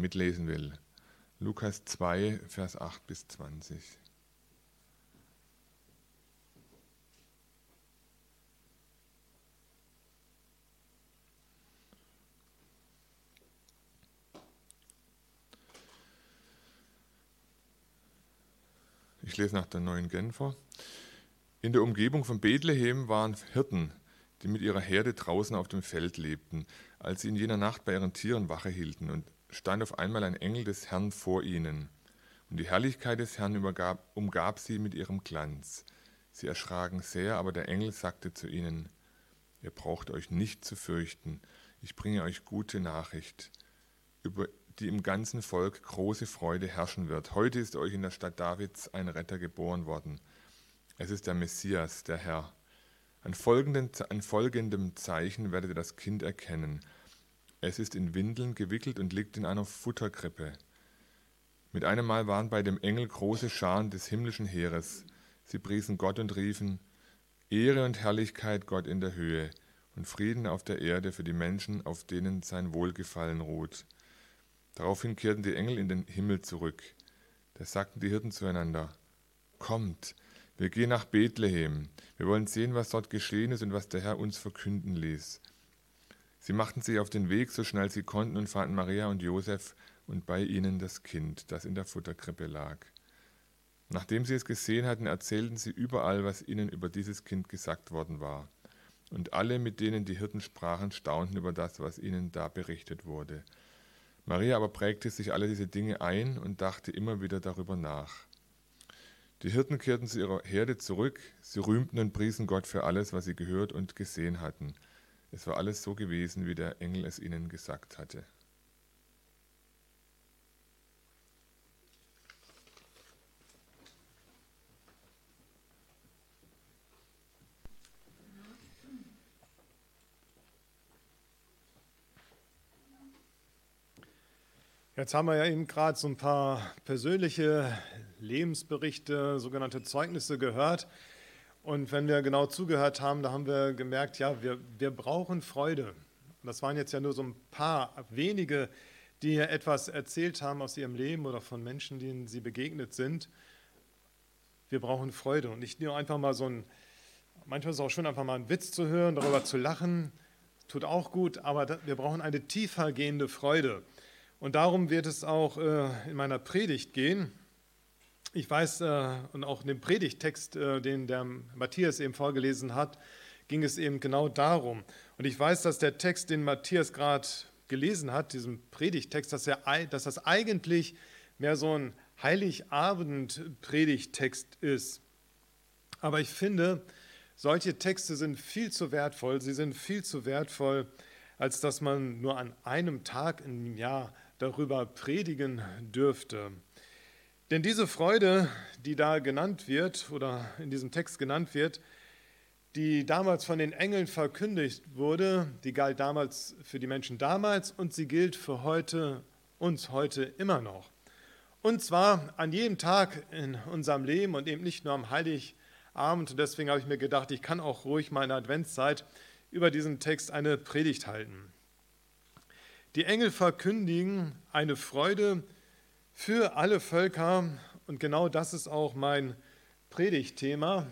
mitlesen will. Lukas 2, Vers 8 bis 20. Ich lese nach der Neuen Genfer. In der Umgebung von Bethlehem waren Hirten, die mit ihrer Herde draußen auf dem Feld lebten, als sie in jener Nacht bei ihren Tieren Wache hielten, und stand auf einmal ein Engel des Herrn vor ihnen. Und die Herrlichkeit des Herrn umgab sie mit ihrem Glanz. Sie erschraken sehr, aber der Engel sagte zu ihnen: Ihr braucht euch nicht zu fürchten, ich bringe euch gute Nachricht, über die im ganzen Volk große Freude herrschen wird. Heute ist euch in der Stadt Davids ein Retter geboren worden. Es ist der Messias, der Herr. An folgendem Zeichen werdet ihr das Kind erkennen. Es ist in Windeln gewickelt und liegt in einer Futterkrippe. Mit einem Mal waren bei dem Engel große Scharen des himmlischen Heeres. Sie priesen Gott und riefen: Ehre und Herrlichkeit Gott in der Höhe und Frieden auf der Erde für die Menschen, auf denen sein Wohlgefallen ruht. Daraufhin kehrten die Engel in den Himmel zurück. Da sagten die Hirten zueinander: Kommt, wir gehen nach Bethlehem. Wir wollen sehen, was dort geschehen ist und was der Herr uns verkünden ließ. Sie machten sich auf den Weg, so schnell sie konnten, und fanden Maria und Josef und bei ihnen das Kind, das in der Futterkrippe lag. Nachdem sie es gesehen hatten, erzählten sie überall, was ihnen über dieses Kind gesagt worden war. Und alle, mit denen die Hirten sprachen, staunten über das, was ihnen da berichtet wurde. Maria aber prägte sich alle diese Dinge ein und dachte immer wieder darüber nach. Die Hirten kehrten zu ihrer Herde zurück, sie rühmten und priesen Gott für alles, was sie gehört und gesehen hatten. Es war alles so gewesen, wie der Engel es ihnen gesagt hatte. Jetzt haben wir ja eben gerade so ein paar persönliche Lebensberichte, sogenannte Zeugnisse gehört. Und wenn wir genau zugehört haben, da haben wir gemerkt, ja, wir brauchen Freude. Und das waren jetzt ja nur so ein paar wenige, die hier etwas erzählt haben aus ihrem Leben oder von Menschen, denen sie begegnet sind. Wir brauchen Freude. Und nicht nur einfach mal manchmal ist es auch schön, einfach mal einen Witz zu hören, darüber zu lachen, tut auch gut, aber wir brauchen eine tiefer gehende Freude. Und darum wird es auch in meiner Predigt gehen. Ich weiß, und auch in dem Predigttext, den der Matthias eben vorgelesen hat, ging es eben genau darum. Und ich weiß, dass der Text, den Matthias gerade gelesen hat, diesen Predigttext, dass das eigentlich mehr so ein Heiligabend-Predigttext ist. Aber ich finde, solche Texte sind viel zu wertvoll. Sie sind viel zu wertvoll, als dass man nur an einem Tag im Jahr darüber predigen dürfte. Denn diese Freude, die da genannt wird oder in diesem Text genannt wird, die damals von den Engeln verkündigt wurde, die galt damals für die Menschen damals und sie gilt für uns heute immer noch. Und zwar an jedem Tag in unserem Leben und eben nicht nur am Heiligabend. Und deswegen habe ich mir gedacht, ich kann auch ruhig mal in der Adventszeit über diesen Text eine Predigt halten. Die Engel verkündigen eine Freude für alle Völker und genau das ist auch mein Predigtthema.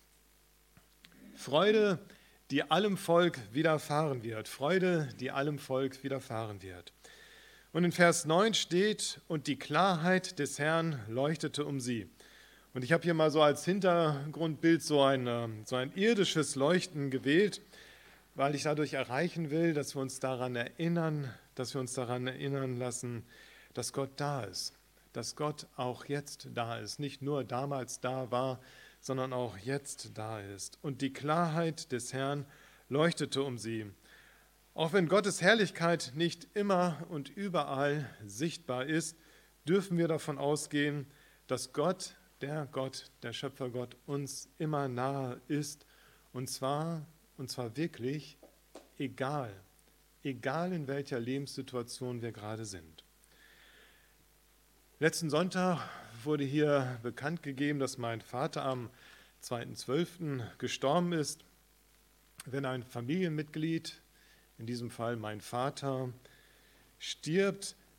Freude, die allem Volk widerfahren wird. Freude, die allem Volk widerfahren wird. Und in Vers 9 steht: Und die Klarheit des Herrn leuchtete um sie. Und ich habe hier mal so als Hintergrundbild so ein irdisches Leuchten gewählt, weil ich dadurch erreichen will, dass wir uns daran erinnern lassen, dass Gott da ist, dass Gott auch jetzt da ist, nicht nur damals da war, sondern auch jetzt da ist. Und die Klarheit des Herrn leuchtete um sie. Auch wenn Gottes Herrlichkeit nicht immer und überall sichtbar ist, dürfen wir davon ausgehen, dass Gott, der Schöpfergott, uns immer nahe ist, und zwar wirklich egal in welcher Lebenssituation wir gerade sind. Letzten Sonntag wurde hier bekannt gegeben, dass mein Vater am 2.12. gestorben ist. Wenn ein Familienmitglied, in diesem Fall mein Vater, stirbt,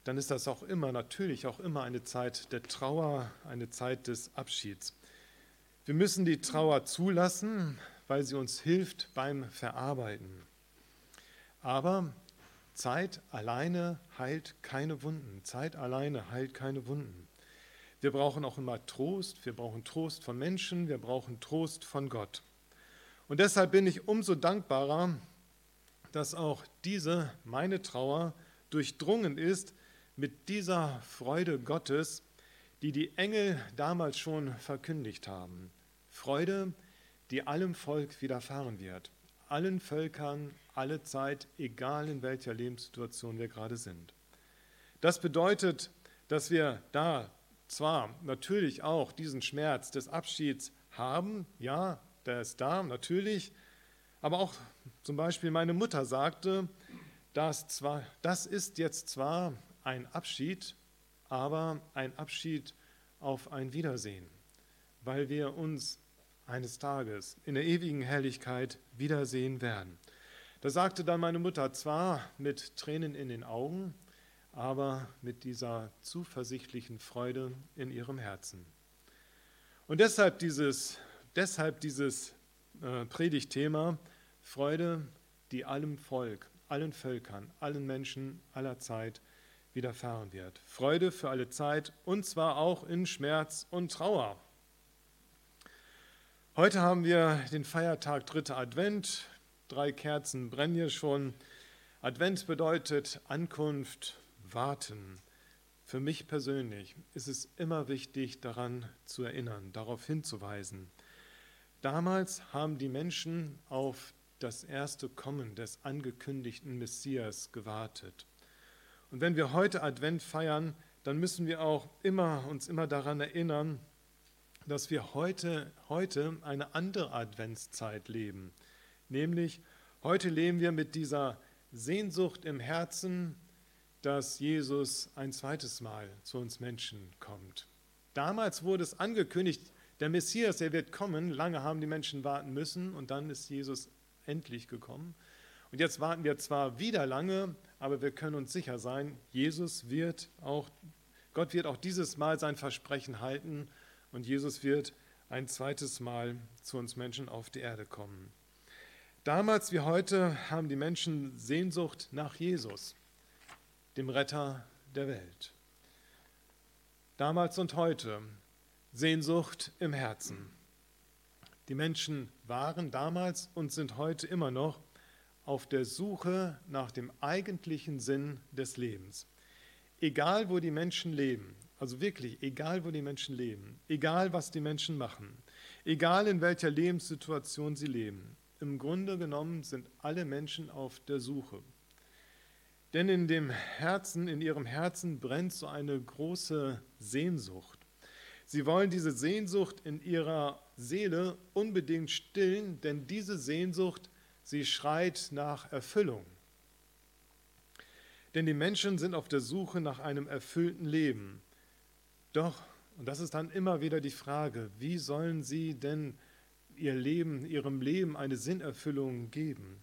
dann ist das natürlich auch immer eine Zeit der Trauer, eine Zeit des Abschieds. Wir müssen die Trauer zulassen, weil sie uns hilft beim Verarbeiten. Aber Zeit alleine heilt keine Wunden. Zeit alleine heilt keine Wunden. Wir brauchen auch immer Trost. Wir brauchen Trost von Menschen. Wir brauchen Trost von Gott. Und deshalb bin ich umso dankbarer, dass auch meine Trauer, durchdrungen ist mit dieser Freude Gottes, die die Engel damals schon verkündigt haben. Freude, die allem Volk widerfahren wird, allen Völkern, alle Zeit, egal in welcher Lebenssituation wir gerade sind. Das bedeutet, dass wir da zwar natürlich auch diesen Schmerz des Abschieds haben, ja, der ist da, natürlich, aber auch zum Beispiel meine Mutter sagte, das ist jetzt zwar ein Abschied, aber ein Abschied auf ein Wiedersehen, weil wir uns eines Tages in der ewigen Herrlichkeit wiedersehen werden. Da sagte dann meine Mutter zwar mit Tränen in den Augen, aber mit dieser zuversichtlichen Freude in ihrem Herzen. Und deshalb dieses Predigtthema Freude, die allem Volk, allen Völkern, allen Menschen aller Zeit widerfahren wird. Freude für alle Zeit und zwar auch in Schmerz und Trauer. Heute haben wir den Feiertag 3. Advent. 3 Kerzen brennen hier schon. Advent bedeutet Ankunft, Warten. Für mich persönlich ist es immer wichtig, daran zu erinnern, darauf hinzuweisen. Damals haben die Menschen auf das erste Kommen des angekündigten Messias gewartet. Und wenn wir heute Advent feiern, dann müssen wir auch uns immer daran erinnern, dass wir heute eine andere Adventszeit leben. Nämlich, heute leben wir mit dieser Sehnsucht im Herzen, dass Jesus ein zweites Mal zu uns Menschen kommt. Damals wurde es angekündigt, der Messias, der wird kommen. Lange haben die Menschen warten müssen und dann ist Jesus endlich gekommen. Und jetzt warten wir zwar wieder lange, aber wir können uns sicher sein, Gott wird auch dieses Mal sein Versprechen halten und Jesus wird ein zweites Mal zu uns Menschen auf die Erde kommen. Damals wie heute haben die Menschen Sehnsucht nach Jesus, dem Retter der Welt. Damals und heute Sehnsucht im Herzen. Die Menschen waren damals und sind heute immer noch auf der Suche nach dem eigentlichen Sinn des Lebens. Egal, wo die Menschen leben, also wirklich, egal, wo die Menschen leben, egal, was die Menschen machen, egal, in welcher Lebenssituation sie leben, im Grunde genommen sind alle Menschen auf der Suche. Denn in ihrem Herzen brennt so eine große Sehnsucht. Sie wollen diese Sehnsucht in ihrer Seele unbedingt stillen, denn diese Sehnsucht, sie schreit nach Erfüllung. Denn die Menschen sind auf der Suche nach einem erfüllten Leben. Doch, und das ist dann immer wieder die Frage, wie sollen sie denn ihrem Leben eine Sinnerfüllung geben?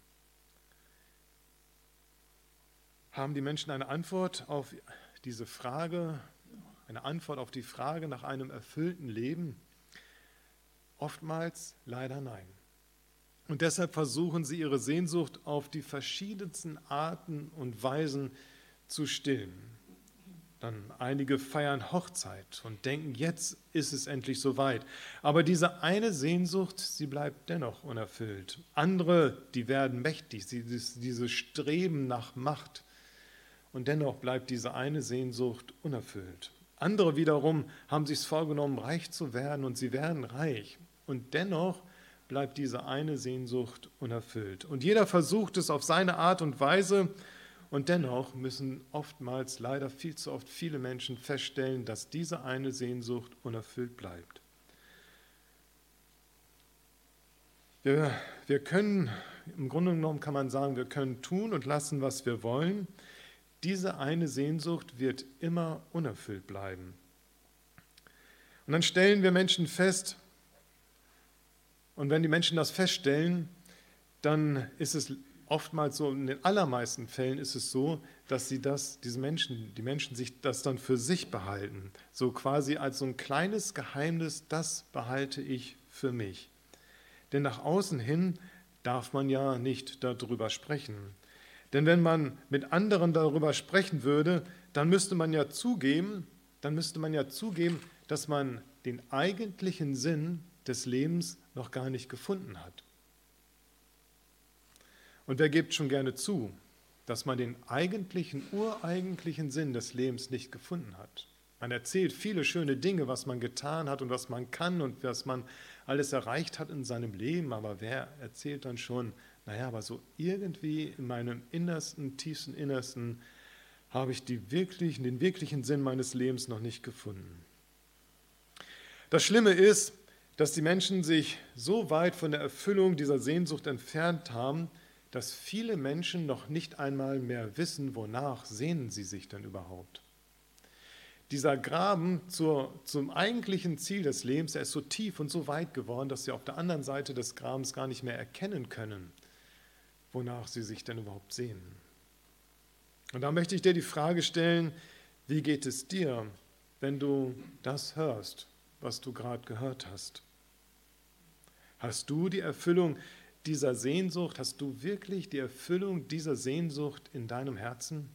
Haben die Menschen eine Antwort auf diese Frage, eine Antwort auf die Frage nach einem erfüllten Leben? Oftmals leider nein. Und deshalb versuchen sie ihre Sehnsucht auf die verschiedensten Arten und Weisen zu stillen. Dann einige feiern Hochzeit und denken, jetzt ist es endlich soweit. Aber diese eine Sehnsucht, sie bleibt dennoch unerfüllt. Andere, die werden mächtig, diese Streben nach Macht. Und dennoch bleibt diese eine Sehnsucht unerfüllt. Andere wiederum haben sich vorgenommen, reich zu werden und sie werden reich. Und dennoch bleibt diese eine Sehnsucht unerfüllt. Und jeder versucht es auf seine Art und Weise. Und dennoch müssen oftmals, leider viel zu oft, viele Menschen feststellen, dass diese eine Sehnsucht unerfüllt bleibt. Wir können, im Grunde genommen kann man sagen, wir können tun und lassen, was wir wollen. Diese eine Sehnsucht wird immer unerfüllt bleiben. Und dann stellen wir Menschen fest, und wenn die Menschen das feststellen, dann ist es oftmals so, in den allermeisten Fällen ist es so, dass die Menschen sich das dann für sich behalten. So quasi als so ein kleines Geheimnis, das behalte ich für mich. Denn nach außen hin darf man ja nicht darüber sprechen. Denn wenn man mit anderen darüber sprechen würde, dann müsste man ja zugeben, dass man den eigentlichen Sinn des Lebens noch gar nicht gefunden hat. Und wer gibt schon gerne zu, dass man den ureigentlichen Sinn des Lebens nicht gefunden hat? Man erzählt viele schöne Dinge, was man getan hat und was man kann und was man alles erreicht hat in seinem Leben, aber wer erzählt dann schon, naja, aber so irgendwie in meinem Innersten, tiefsten Innersten habe ich den wirklichen Sinn meines Lebens noch nicht gefunden. Das Schlimme ist, dass die Menschen sich so weit von der Erfüllung dieser Sehnsucht entfernt haben, dass viele Menschen noch nicht einmal mehr wissen, wonach sehnen sie sich denn überhaupt. Dieser Graben zum eigentlichen Ziel des Lebens, er ist so tief und so weit geworden, dass sie auf der anderen Seite des Grabens gar nicht mehr erkennen können, wonach sie sich denn überhaupt sehnen. Und da möchte ich dir die Frage stellen, wie geht es dir, wenn du das hörst, was du gerade gehört hast? Hast du die Erfüllung dieser Sehnsucht? Hast du wirklich die Erfüllung dieser Sehnsucht in deinem Herzen?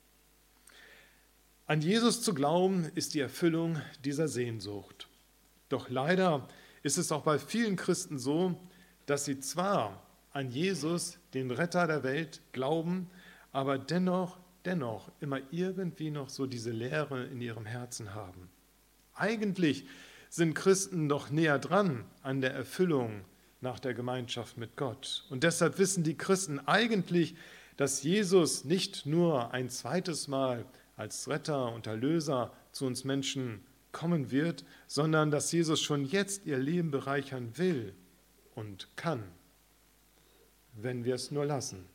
An Jesus zu glauben, ist die Erfüllung dieser Sehnsucht. Doch leider ist es auch bei vielen Christen so, dass sie zwar an Jesus, den Retter der Welt, glauben, aber dennoch immer irgendwie noch so diese Leere in ihrem Herzen haben. Eigentlich sind Christen doch näher dran an der Erfüllung nach der Gemeinschaft mit Gott. Und deshalb wissen die Christen eigentlich, dass Jesus nicht nur ein zweites Mal als Retter und Erlöser zu uns Menschen kommen wird, sondern dass Jesus schon jetzt ihr Leben bereichern will und kann, wenn wir es nur lassen.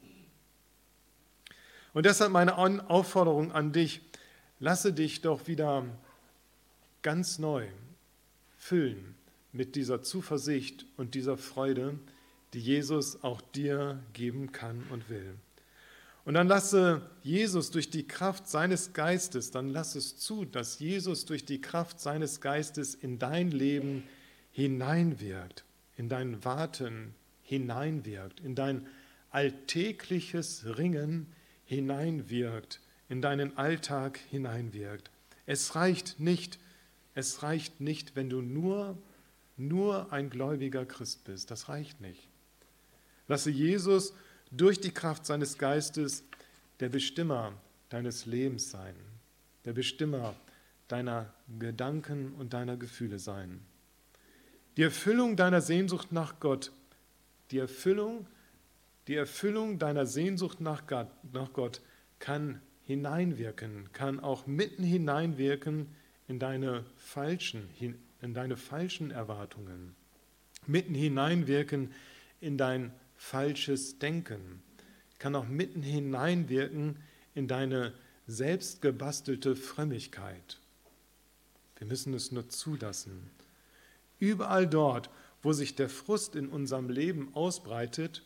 Und deshalb meine Aufforderung an dich, lasse dich doch wieder ganz neu füllen mit dieser Zuversicht und dieser Freude, die Jesus auch dir geben kann und will. Und dann lasse Jesus durch die Kraft seines Geistes, dann lass es zu, dass Jesus durch die Kraft seines Geistes in dein Leben hineinwirkt, in dein Warten hineinwirkt, in dein alltägliches Ringen hineinwirkt, in deinen Alltag hineinwirkt. Es reicht nicht, wenn du nur ein gläubiger Christ bist. Das reicht nicht. Lasse Jesus durch die Kraft seines Geistes der Bestimmer deines Lebens sein, der Bestimmer deiner Gedanken und deiner Gefühle sein. Die Erfüllung deiner Sehnsucht nach Gott, die Erfüllung deiner Sehnsucht nach Gott kann hineinwirken, kann auch mitten hineinwirken in deine falschen Erwartungen, mitten hineinwirken in dein falsches Denken, kann auch mitten hineinwirken in deine selbstgebastelte Frömmigkeit. Wir müssen es nur zulassen. Überall dort, wo sich der Frust in unserem Leben ausbreitet,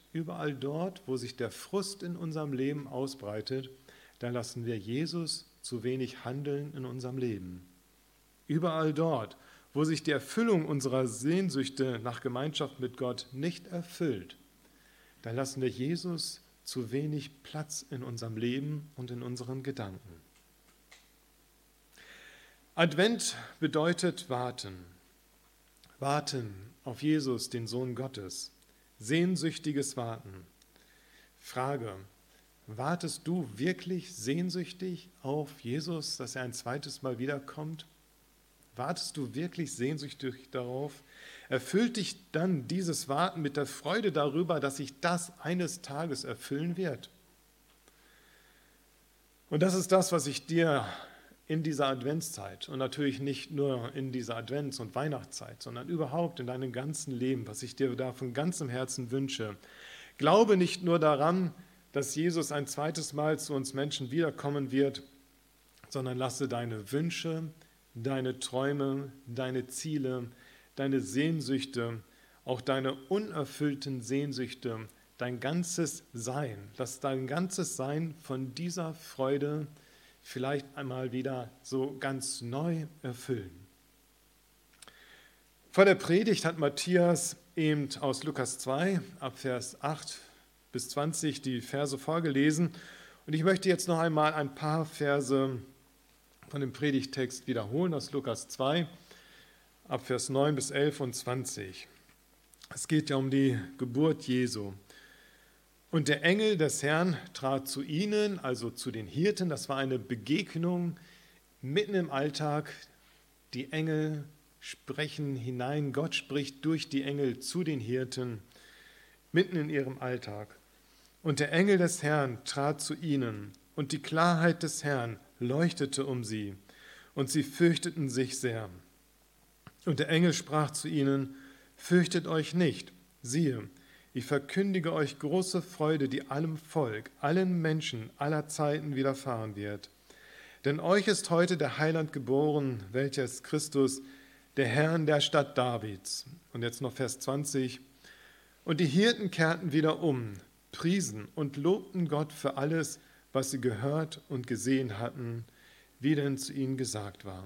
da lassen wir Jesus zu wenig handeln in unserem Leben. Überall dort, wo sich die Erfüllung unserer Sehnsüchte nach Gemeinschaft mit Gott nicht erfüllt, da lassen wir Jesus zu wenig Platz in unserem Leben und in unseren Gedanken. Advent bedeutet warten. Warten auf Jesus, den Sohn Gottes. Sehnsüchtiges Warten. Frage: Wartest du wirklich sehnsüchtig auf Jesus, dass er ein zweites Mal wiederkommt? Wartest du wirklich sehnsüchtig darauf? Erfüllt dich dann dieses Warten mit der Freude darüber, dass sich das eines Tages erfüllen wird? Und das ist das, was ich dir in dieser Adventszeit und natürlich nicht nur in dieser Advents- und Weihnachtszeit, sondern überhaupt in deinem ganzen Leben, was ich dir da von ganzem Herzen wünsche. Glaube nicht nur daran, dass Jesus ein zweites Mal zu uns Menschen wiederkommen wird, sondern lasse deine Wünsche, deine Träume, deine Ziele, deine Sehnsüchte, auch deine unerfüllten Sehnsüchte, dein ganzes Sein, lass dein ganzes Sein von dieser Freude vielleicht einmal wieder so ganz neu erfüllen. Vor der Predigt hat Matthias eben aus Lukas 2 ab Vers 8 bis 20 die Verse vorgelesen. Und ich möchte jetzt noch einmal ein paar Verse von dem Predigttext wiederholen aus Lukas 2 ab Vers 9 bis 11 und 20. Es geht ja um die Geburt Jesu. Und der Engel des Herrn trat zu ihnen, also zu den Hirten. Das war eine Begegnung mitten im Alltag. Die Engel sprechen hinein. Gott spricht durch die Engel zu den Hirten, mitten in ihrem Alltag. Und der Engel des Herrn trat zu ihnen, und die Klarheit des Herrn leuchtete um sie, und sie fürchteten sich sehr. Und der Engel sprach zu ihnen: Fürchtet euch nicht, siehe, ich verkündige euch große Freude, die allem Volk, allen Menschen aller Zeiten widerfahren wird. Denn euch ist heute der Heiland geboren, welcher ist Christus, der Herr in der Stadt Davids. Und jetzt noch Vers 20. Und die Hirten kehrten wieder um, priesen und lobten Gott für alles, was sie gehört und gesehen hatten, wie denn zu ihnen gesagt war.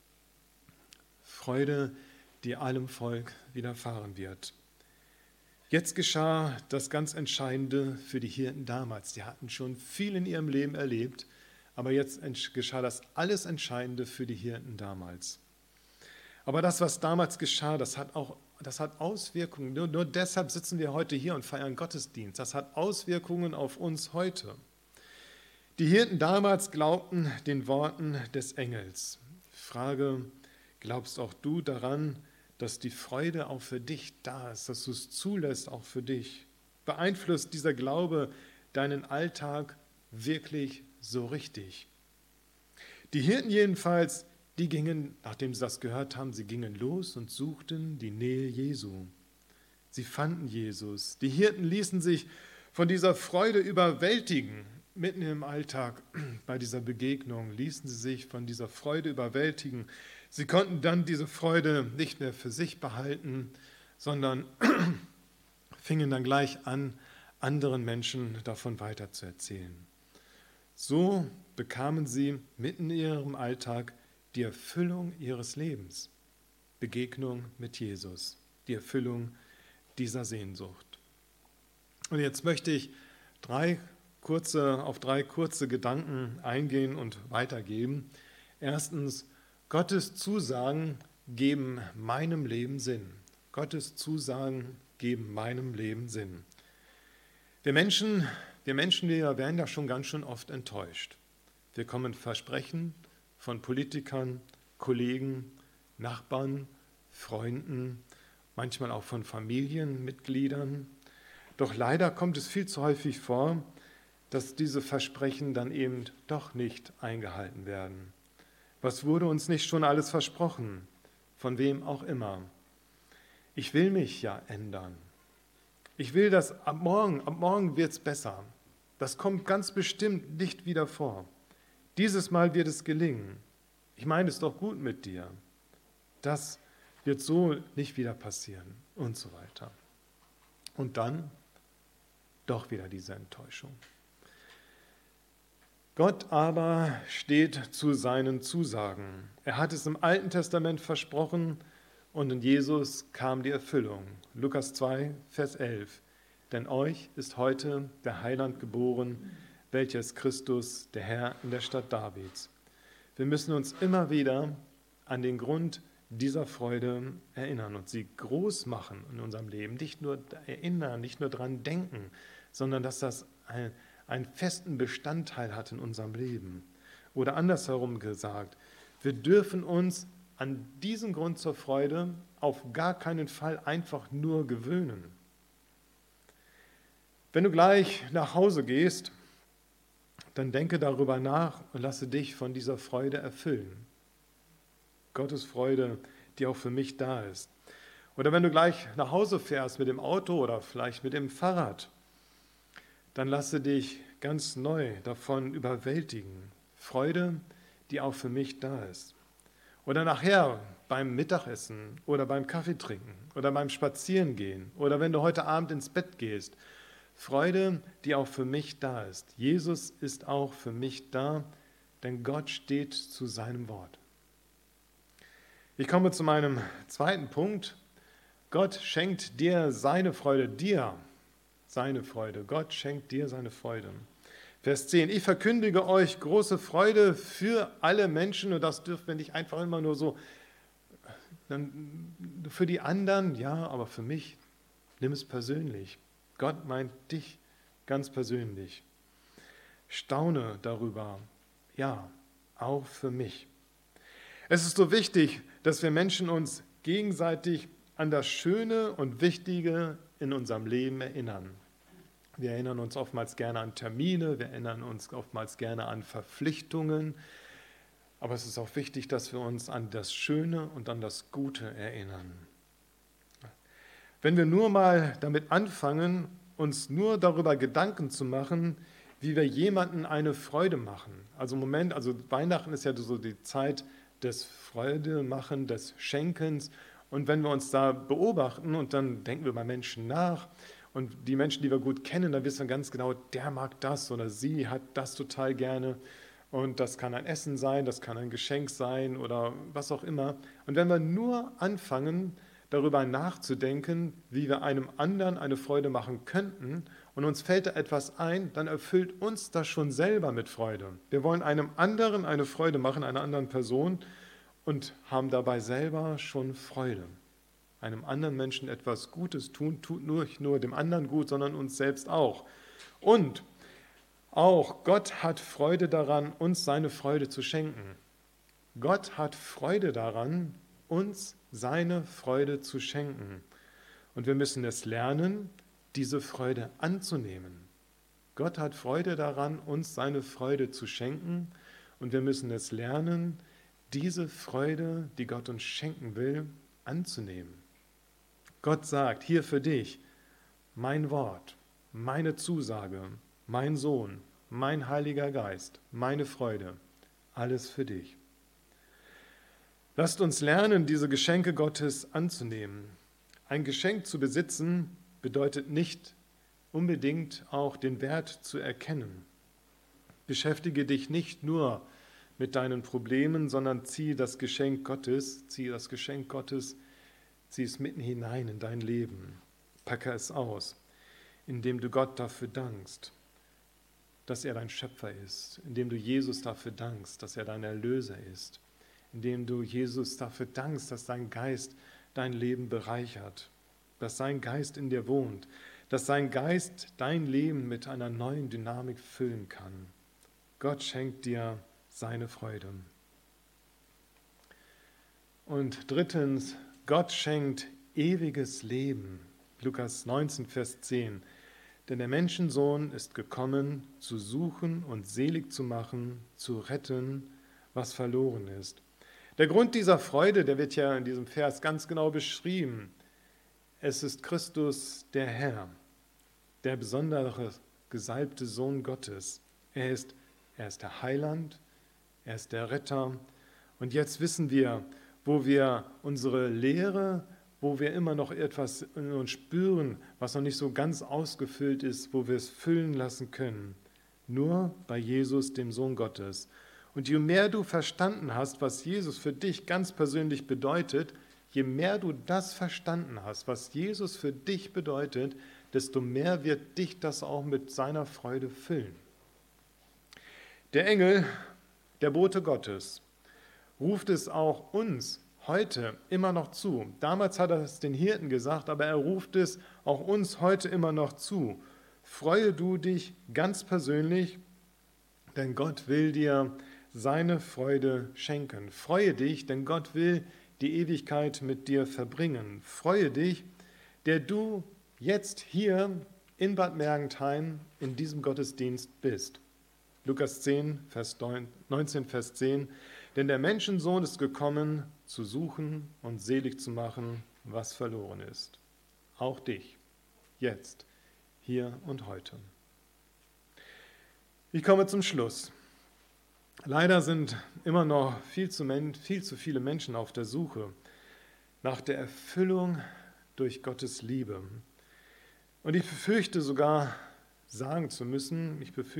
Freude, die allem Volk widerfahren wird. Jetzt geschah das ganz Entscheidende für die Hirten damals. Die hatten schon viel in ihrem Leben erlebt, aber jetzt geschah das alles Entscheidende für die Hirten damals. Aber das, was damals geschah, das hat Auswirkungen. Nur deshalb sitzen wir heute hier und feiern Gottesdienst. Das hat Auswirkungen auf uns heute. Die Hirten damals glaubten den Worten des Engels. Frage: Glaubst auch du daran, dass die Freude auch für dich da ist, dass du es zulässt auch für dich? Beeinflusst dieser Glaube deinen Alltag wirklich so richtig? Die Hirten jedenfalls, die gingen, nachdem sie das gehört haben, sie gingen los und suchten die Nähe Jesu. Sie fanden Jesus. Die Hirten ließen sich von dieser Freude überwältigen. Mitten im Alltag, bei dieser Begegnung, ließen sie sich von dieser Freude überwältigen. Sie konnten dann diese Freude nicht mehr für sich behalten, sondern fingen dann gleich an, anderen Menschen davon weiterzuerzählen. So bekamen sie mitten in ihrem Alltag die Erfüllung ihres Lebens, Begegnung mit Jesus, die Erfüllung dieser Sehnsucht. Und jetzt möchte ich auf drei kurze Gedanken eingehen und weitergeben. Erstens: Gottes Zusagen geben meinem Leben Sinn. Gottes Zusagen geben meinem Leben Sinn. Wir Menschen, wir werden ja schon ganz schön oft enttäuscht. Wir bekommen Versprechen von Politikern, Kollegen, Nachbarn, Freunden, manchmal auch von Familienmitgliedern. Doch leider kommt es viel zu häufig vor, dass diese Versprechen dann eben doch nicht eingehalten werden. Was wurde uns nicht schon alles versprochen? Von wem auch immer. Ich will mich ja ändern. Ich will, dass ab morgen wird es besser. Das kommt ganz bestimmt nicht wieder vor. Dieses Mal wird es gelingen. Ich meine es doch gut mit dir. Das wird so nicht wieder passieren und so weiter. Und dann doch wieder diese Enttäuschung. Gott aber steht zu seinen Zusagen. Er hat es im Alten Testament versprochen und in Jesus kam die Erfüllung. Lukas 2, Vers 11. Denn euch ist heute der Heiland geboren, welcher ist Christus, der Herr in der Stadt Davids. Wir müssen uns immer wieder an den Grund dieser Freude erinnern und sie groß machen in unserem Leben. Nicht nur erinnern, nicht nur daran denken, sondern dass das einen festen Bestandteil hat in unserem Leben. Oder andersherum gesagt, wir dürfen uns an diesen Grund zur Freude auf gar keinen Fall einfach nur gewöhnen. Wenn du gleich nach Hause gehst, dann denke darüber nach und lasse dich von dieser Freude erfüllen. Gottes Freude, die auch für mich da ist. Oder wenn du gleich nach Hause fährst mit dem Auto oder vielleicht mit dem Fahrrad, dann lasse dich ganz neu davon überwältigen. Freude, die auch für mich da ist. Oder nachher beim Mittagessen oder beim Kaffeetrinken oder beim Spazierengehen oder wenn du heute Abend ins Bett gehst. Freude, die auch für mich da ist. Jesus ist auch für mich da, denn Gott steht zu seinem Wort. Ich komme zu meinem zweiten Punkt. Gott schenkt dir seine Freude, seine Freude. Gott schenkt dir seine Freude. Vers 10, ich verkündige euch große Freude für alle Menschen, und das dürfen wir nicht einfach immer nur so, für die anderen, ja, aber für mich, nimm es persönlich. Gott meint dich ganz persönlich. Staune darüber, ja, auch für mich. Es ist so wichtig, dass wir Menschen uns gegenseitig an das Schöne und Wichtige in unserem Leben erinnern. Wir erinnern uns oftmals gerne an Termine, wir erinnern uns oftmals gerne an Verpflichtungen, aber es ist auch wichtig, dass wir uns an das Schöne und an das Gute erinnern. Wenn wir nur mal damit anfangen, uns nur darüber Gedanken zu machen, wie wir jemandem eine Freude machen. Also Weihnachten ist ja so die Zeit des Freudemachen, des Schenkens. Und wenn wir uns da beobachten und dann denken wir bei Menschen nach und die Menschen, die wir gut kennen, dann wissen wir ganz genau, der mag das oder sie hat das total gerne. Und das kann ein Essen sein, das kann ein Geschenk sein oder was auch immer. Und wenn wir nur anfangen, darüber nachzudenken, wie wir einem anderen eine Freude machen könnten und uns fällt da etwas ein, dann erfüllt uns das schon selber mit Freude. Wir wollen einem anderen eine Freude machen, einer anderen Person und haben dabei selber schon Freude. Einem anderen Menschen etwas Gutes tun, tut nicht nur dem anderen gut, sondern uns selbst auch. Und auch Gott hat Freude daran, uns seine Freude zu schenken. Gott hat Freude daran, uns seine Freude zu schenken. Und wir müssen es lernen, diese Freude anzunehmen. Gott hat Freude daran, uns seine Freude zu schenken. Und wir müssen es lernen, diese Freude, die Gott uns schenken will, anzunehmen. Gott sagt, hier für dich, mein Wort, meine Zusage, mein Sohn, mein Heiliger Geist, meine Freude, alles für dich. Lasst uns lernen, diese Geschenke Gottes anzunehmen. Ein Geschenk zu besitzen bedeutet nicht unbedingt auch den Wert zu erkennen. Beschäftige dich nicht nur mit deinen Problemen, sondern zieh das Geschenk Gottes, zieh es mitten hinein in dein Leben. Packe es aus, indem du Gott dafür dankst, dass er dein Schöpfer ist, indem du Jesus dafür dankst, dass er dein Erlöser ist, indem du Jesus dafür dankst, dass dein Geist dein Leben bereichert, dass sein Geist in dir wohnt, dass sein Geist dein Leben mit einer neuen Dynamik füllen kann. Gott schenkt dir seine Freude. Und drittens, Gott schenkt ewiges Leben. Lukas 19, Vers 10. Denn der Menschensohn ist gekommen, zu suchen und selig zu machen, zu retten, was verloren ist. Der Grund dieser Freude, der wird ja in diesem Vers ganz genau beschrieben. Es ist Christus, der Herr, der besondere gesalbte Sohn Gottes. Er ist der Heiland, er ist der Retter. Und jetzt wissen wir, wo wir unsere Lehre, wo wir immer noch etwas in uns spüren, was noch nicht so ganz ausgefüllt ist, wo wir es füllen lassen können. Nur bei Jesus, dem Sohn Gottes. Und je mehr du verstanden hast, was Jesus für dich ganz persönlich bedeutet, je mehr du das verstanden hast, was Jesus für dich bedeutet, desto mehr wird dich das auch mit seiner Freude füllen. Der Engel, der Bote Gottes, ruft es auch uns heute immer noch zu. Damals hat er es den Hirten gesagt, aber er ruft es auch uns heute immer noch zu. Freue du dich ganz persönlich, denn Gott will dir seine Freude schenken. Freue dich, denn Gott will die Ewigkeit mit dir verbringen. Freue dich, der du jetzt hier in Bad Mergentheim in diesem Gottesdienst bist. Lukas 10, Vers 19, Vers 10. Denn der Menschensohn ist gekommen, zu suchen und selig zu machen, was verloren ist. Auch dich, jetzt, hier und heute. Ich komme zum Schluss. Leider sind immer noch viel zu viele Menschen auf der Suche nach der Erfüllung durch Gottes Liebe. Und ich befürchte sogar sagen zu müssen,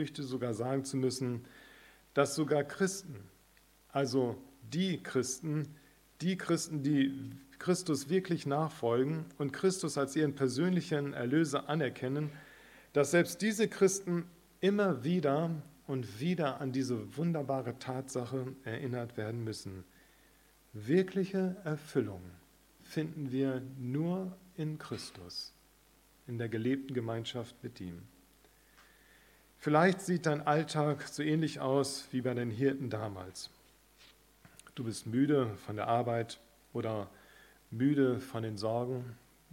dass sogar Christen, also die Christen, die Christus wirklich nachfolgen und Christus als ihren persönlichen Erlöser anerkennen, dass selbst diese Christen immer wieder und wieder an diese wunderbare Tatsache erinnert werden müssen. Wirkliche Erfüllung finden wir nur in Christus, in der gelebten Gemeinschaft mit ihm. Vielleicht sieht dein Alltag so ähnlich aus wie bei den Hirten damals. Du bist müde von der Arbeit oder müde von den Sorgen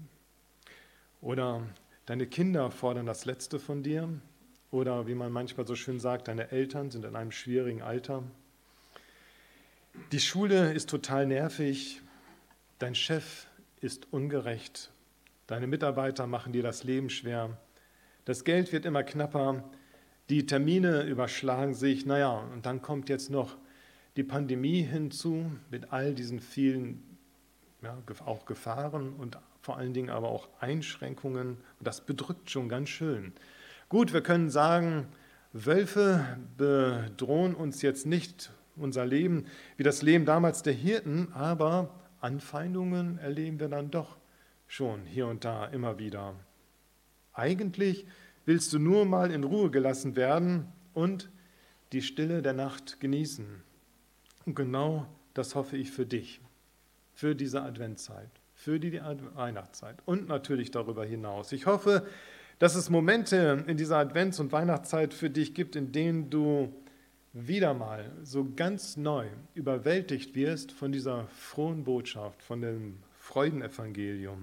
oder deine Kinder fordern das Letzte von dir oder wie man manchmal so schön sagt, deine Eltern sind in einem schwierigen Alter. Die Schule ist total nervig, dein Chef ist ungerecht, deine Mitarbeiter machen dir das Leben schwer, das Geld wird immer knapper, die Termine überschlagen sich, und dann kommt jetzt noch die Pandemie hinzu mit all diesen vielen auch Gefahren und vor allen Dingen aber auch Einschränkungen. Und das bedrückt schon ganz schön. Gut, wir können sagen, Wölfe bedrohen uns jetzt nicht unser Leben wie das Leben damals der Hirten, aber Anfeindungen erleben wir dann doch schon hier und da immer wieder. Eigentlich willst du nur mal in Ruhe gelassen werden und die Stille der Nacht genießen. Und genau das hoffe ich für dich, für diese Adventszeit, für die Weihnachtszeit und natürlich darüber hinaus. Ich hoffe, dass es Momente in dieser Advents- und Weihnachtszeit für dich gibt, in denen du wieder mal so ganz neu überwältigt wirst von dieser frohen Botschaft, von dem Freudenevangelium.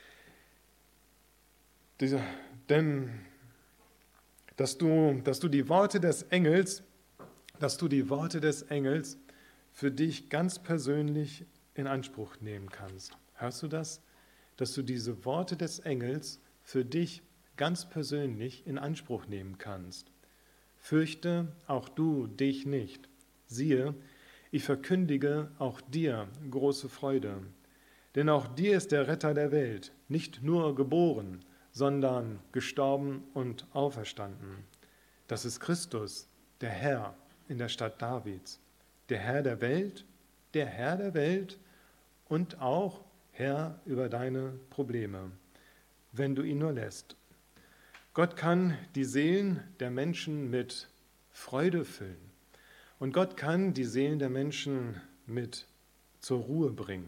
Denn dass du die Worte des Engels für dich ganz persönlich in Anspruch nehmen kannst. Hörst du das? Dass du diese Worte des Engels für dich ganz persönlich in Anspruch nehmen kannst. Fürchte auch du dich nicht. Siehe, ich verkündige auch dir große Freude. Denn auch dir ist der Retter der Welt nicht nur geboren, sondern gestorben und auferstanden. Das ist Christus, der Herr in der Stadt Davids, der Herr der Welt und auch Herr über deine Probleme, wenn du ihn nur lässt. Gott kann die Seelen der Menschen mit Freude füllen und Gott kann die Seelen der Menschen mit zur Ruhe bringen.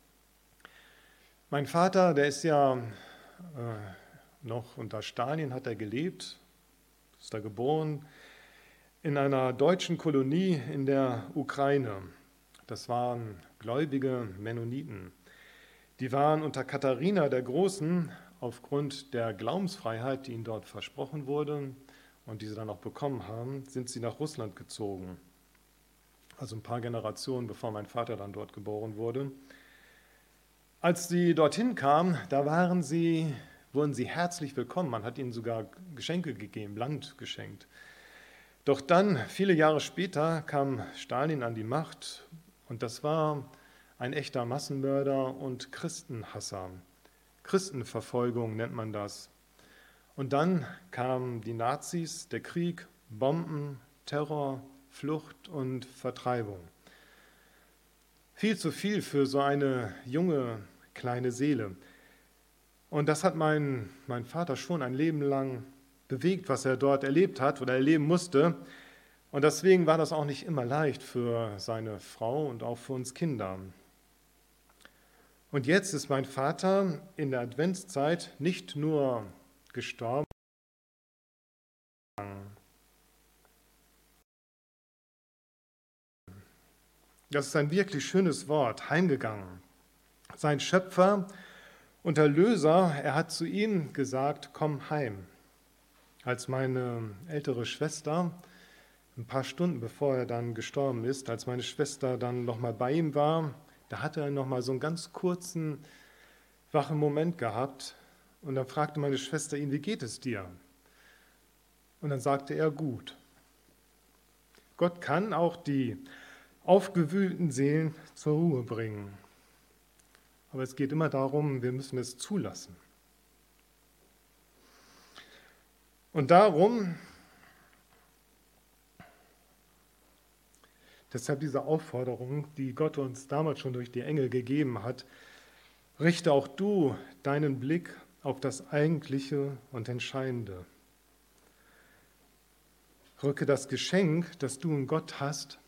Mein Vater, der ist ja noch unter Stalin, hat er gelebt, ist da geboren, in einer deutschen Kolonie in der Ukraine. Das waren gläubige Mennoniten. Die waren unter Katharina der Großen aufgrund der Glaubensfreiheit, die ihnen dort versprochen wurde und die sie dann auch bekommen haben, sind sie nach Russland gezogen. Also ein paar Generationen, bevor mein Vater dann dort geboren wurde. Als sie dorthin kamen, wurden sie herzlich willkommen. Man hat ihnen sogar Geschenke gegeben, Land geschenkt. Doch dann, viele Jahre später, kam Stalin an die Macht und das war ein echter Massenmörder und Christenhasser. Christenverfolgung nennt man das. Und dann kamen die Nazis, der Krieg, Bomben, Terror, Flucht und Vertreibung. Viel zu viel für so eine junge, kleine Seele. Und das hat mein Vater schon ein Leben lang bewegt, was er dort erlebt hat oder erleben musste. Und deswegen war das auch nicht immer leicht für seine Frau und auch für uns Kinder. Und jetzt ist mein Vater in der Adventszeit nicht nur gestorben, das ist ein wirklich schönes Wort, heimgegangen. Sein Schöpfer und Erlöser, er hat zu ihm gesagt, komm heim. Als meine ältere Schwester, ein paar Stunden bevor er dann gestorben ist, als meine Schwester dann nochmal bei ihm war, da hat er nochmal so einen ganz kurzen, wachen Moment gehabt und dann fragte meine Schwester ihn, wie geht es dir? Und dann sagte er, gut. Gott kann auch die aufgewühlten Seelen zur Ruhe bringen. Aber es geht immer darum, wir müssen es zulassen. Und darum, deshalb diese Aufforderung, die Gott uns damals schon durch die Engel gegeben hat, richte auch du deinen Blick auf das Eigentliche und Entscheidende. Rücke das Geschenk, das du in Gott hast,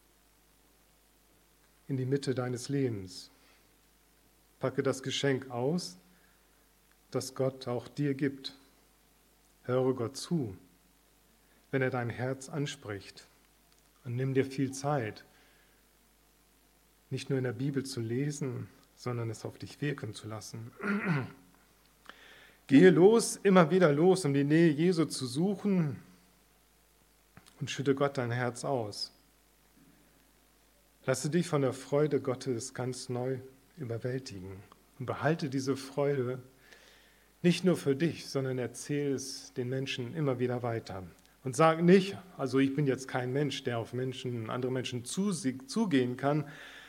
in die Mitte deines Lebens. Packe das Geschenk aus, das Gott auch dir gibt. Höre Gott zu, wenn er dein Herz anspricht. Und nimm dir viel Zeit, nicht nur in der Bibel zu lesen, sondern es auf dich wirken zu lassen. Gehe los, immer wieder los, um die Nähe Jesu zu suchen und schütte Gott dein Herz aus. Lasse dich von der Freude Gottes ganz neu überwältigen und behalte diese Freude nicht nur für dich, sondern erzähle es den Menschen immer wieder weiter. Und sag nicht, also ich bin jetzt kein Mensch, der auf andere Menschen zugehen kann.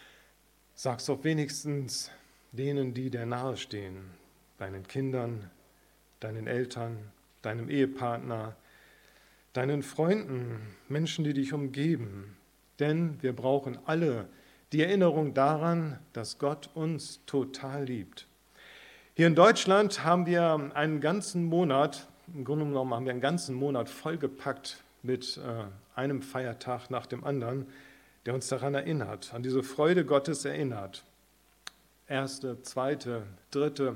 Sag es doch wenigstens denen, die dir nahestehen, deinen Kindern, deinen Eltern, deinem Ehepartner, deinen Freunden, Menschen, die dich umgeben. Denn wir brauchen alle die Erinnerung daran, dass Gott uns total liebt. Hier in Deutschland haben wir einen ganzen Monat, im Grunde genommen haben wir einen ganzen Monat vollgepackt mit einem Feiertag nach dem anderen, der uns daran erinnert, an diese Freude Gottes erinnert. 1., 2., 3.,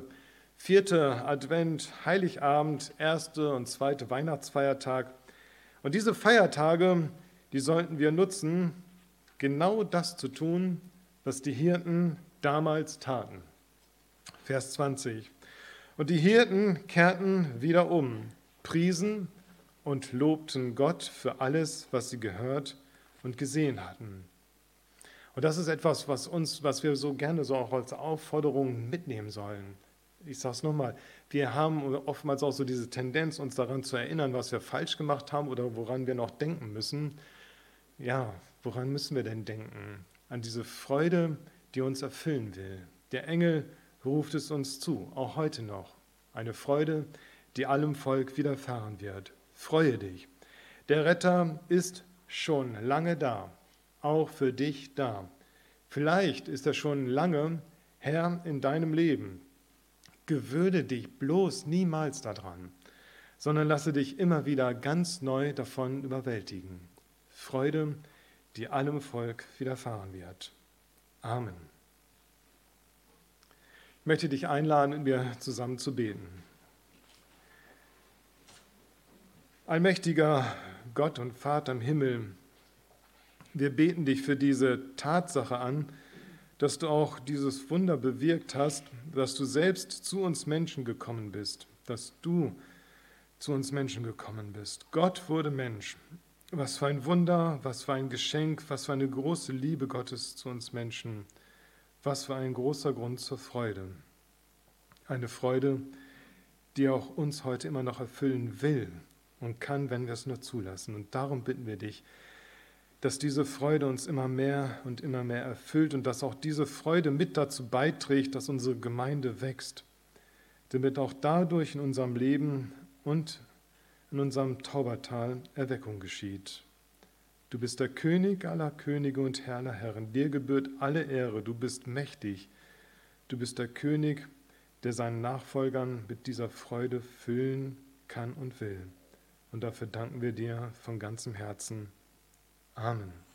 4. Advent, Heiligabend, 1. und 2. Weihnachtsfeiertag. Und diese Feiertage, die sollten wir nutzen, genau das zu tun, was die Hirten damals taten. Vers 20. Und die Hirten kehrten wieder um, priesen und lobten Gott für alles, was sie gehört und gesehen hatten. Und das ist etwas, was wir so gerne so auch als Aufforderung mitnehmen sollen. Ich sage es nochmal, wir haben oftmals auch so diese Tendenz, uns daran zu erinnern, was wir falsch gemacht haben oder woran wir noch denken müssen. Ja, woran müssen wir denn denken? An diese Freude, die uns erfüllen will. Der Engel ruft es uns zu, auch heute noch. Eine Freude, die allem Volk widerfahren wird. Freue dich. Der Retter ist schon lange da, auch für dich da. Vielleicht ist er schon lange Herr in deinem Leben. Gewöhne dich bloß niemals daran, sondern lasse dich immer wieder ganz neu davon überwältigen. Freude, die allem Volk widerfahren wird. Amen. Ich möchte dich einladen, mit mir zusammen zu beten. Allmächtiger Gott und Vater im Himmel, wir beten dich für diese Tatsache an, dass du auch dieses Wunder bewirkt hast, dass du selbst zu uns Menschen gekommen bist, dass du zu uns Menschen gekommen bist. Gott wurde Mensch. Was für ein Wunder, was für ein Geschenk, was für eine große Liebe Gottes zu uns Menschen, was für ein großer Grund zur Freude. Eine Freude, die auch uns heute immer noch erfüllen will und kann, wenn wir es nur zulassen. Und darum bitten wir dich, dass diese Freude uns immer mehr und immer mehr erfüllt und dass auch diese Freude mit dazu beiträgt, dass unsere Gemeinde wächst, damit auch dadurch in unserem Leben und in unserem Taubertal Erweckung geschieht. Du bist der König aller Könige und Herr aller Herren. Dir gebührt alle Ehre. Du bist mächtig. Du bist der König, der seinen Nachfolgern mit dieser Freude füllen kann und will. Und dafür danken wir dir von ganzem Herzen. Amen.